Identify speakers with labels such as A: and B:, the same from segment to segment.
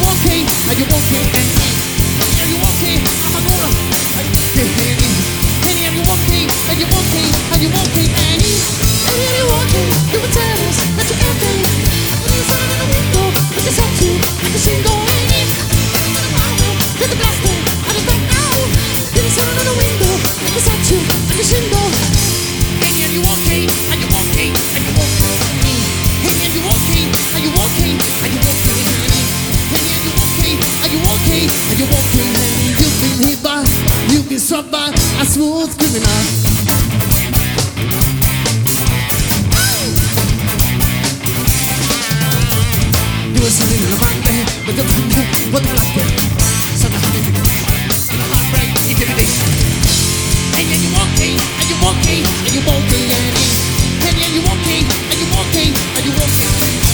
A: walking? Are you walking? Are you walking? I'm a gola. Are you walking? Annie, are you walking? Are you walking? Are you walking? Annie, are you walking? You will tell us that you're walking. There's a little window, we can talk to, I can see go Annie. Get the blaster, I don't back now. There's a little window, we can talk to, I can see go. Annie, are you walking? Are you walking? Are you walking? Annie, are you walking? Are you walking? Are you walking? Annie, are you walking? Are you walking? Are you walking? Annie, you've been hit by, you've been struck by a smooth criminal. You were sitting in a bande, with the bande, with the lucky. Son of a heartbreak, intimidation. Annie, are you walking? Are you walking? Are you walking? Annie, are you walking? Are you walking? Are you walking?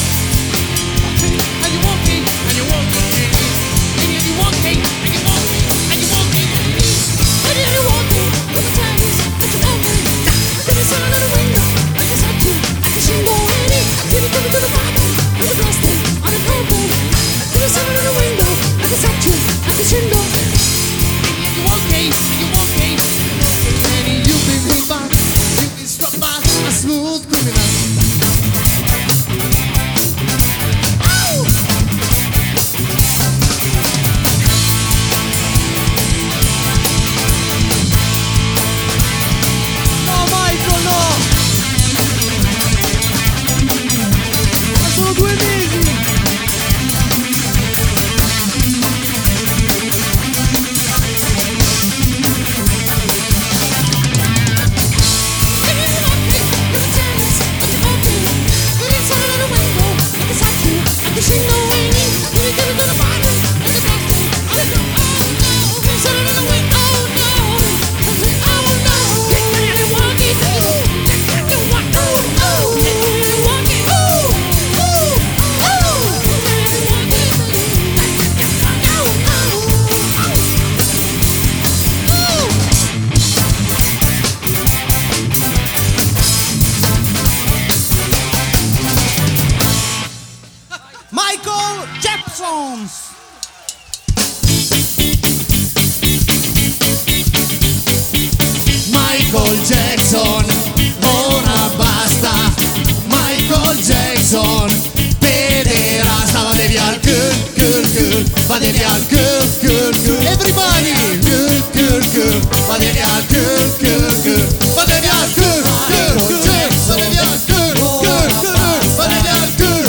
A: Are you walking? Are you walking? Annie, are you walking? Are you walking? Are you walking? Annie, are you walking? With the tires, are you walking? There's a sun on the window, I can talk to, I can see more Annie. Give it to me to the Bible, with the blaster on the purple. There's a sun on the window, I can talk to, I can see more. Annie, are you walking? Are you walking? Annie, you've been hit by, you've been struck by a smooth criminal.
B: Michael Jackson.
A: Michael Jackson, ora basta. Michael Jackson, pederasta, vade via il girl, vade via il girl. Everybody, girl, vade via il girl, vade via il girl, vade via il girl, vade via il girl.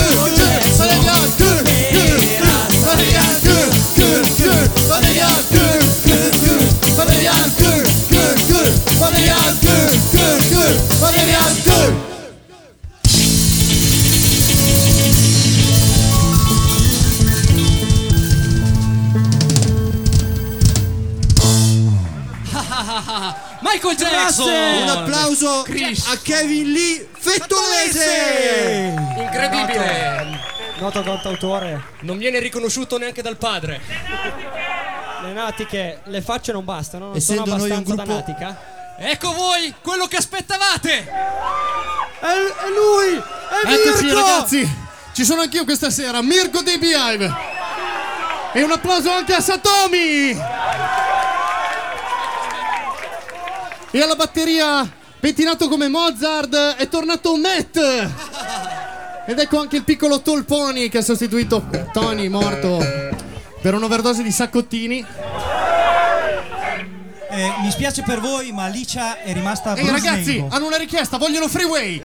C: Michael Jackson!
B: Un applauso a Kevin Lee Fettolese!
C: Incredibile!
D: Noto cantautore.
C: Non viene riconosciuto neanche dal padre.
D: Le natiche, le facce non bastano, non
B: Essendo
D: sono
B: noi un
D: abbastanza
B: gruppo-
D: da natica.
C: Ecco voi, quello che aspettavate!
B: È lui! È
A: Eccoci
B: Mirko!
A: ragazzi, ci sono anch'io questa sera, Mirko dei Beehive. E un applauso anche a Satomi! E alla batteria, pettinato come Mozart, è tornato Matt! Ed ecco anche il piccolo Tolponi che ha sostituito Tony, morto per un'overdose di saccottini.
E: Mi spiace per voi, ma Alicia è rimasta a
A: Ehi ragazzi,
E: Brusmengo.
A: hanno una richiesta, vogliono Freeway!